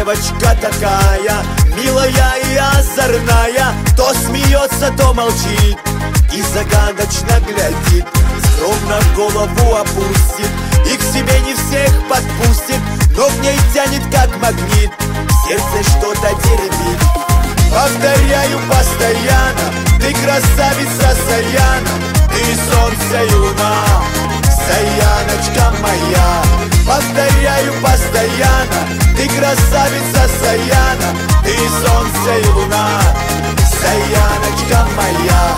девочка такая, милая и озорная, то смеется, то молчит и загадочно глядит, скромно голову опустит и к себе не всех подпустит, но в ней тянет как магнит, в сердце что-то теребит. Повторяю постоянно, ты красавица Саяна, ты солнце и луна, Саяночка моя. Повторяю постоянно, ты красавица Саяна, ты солнце и луна, Саяночка моя.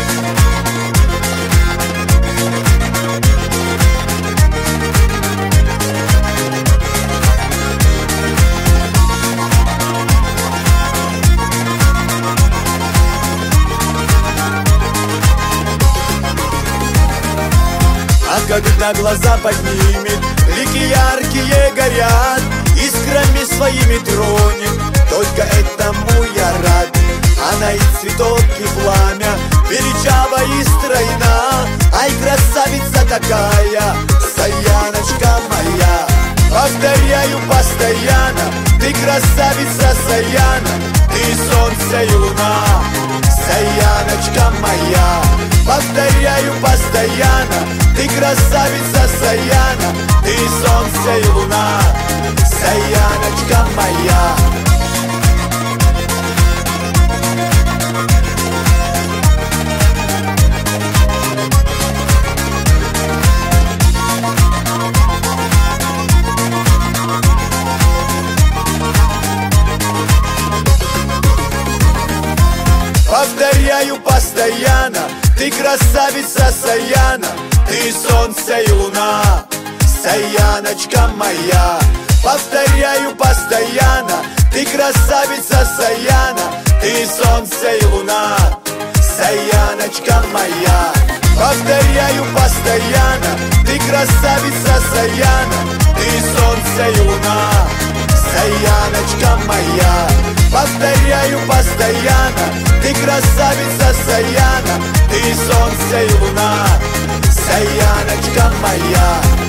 А когда глаза поднимет, лики яркие горят, искрами своими тронет, только этому я рад. Она и цветок, и пламя, величава и стройна, ай, красавица такая, Саяночка моя. Повторяю постоянно, ты красавица Саяна, ты солнце и луна, Саяночка моя. Повторяю постоянно, ты красавица Саяна, ты солнце и луна, Саяночка моя. Повторяю постоянно, ты красавица Саяна, ты солнце и луна, Саяночка моя. Повторяю постоянно, ты красавица Саяна, ты солнце и луна, Саяночка моя. Повторяю постоянно, ты красавица Саяна, ты солнце и луна, Саяночка моя. Повторяю постоянно, ты красавица Саяна, ты солнце и луна, Саяночка моя.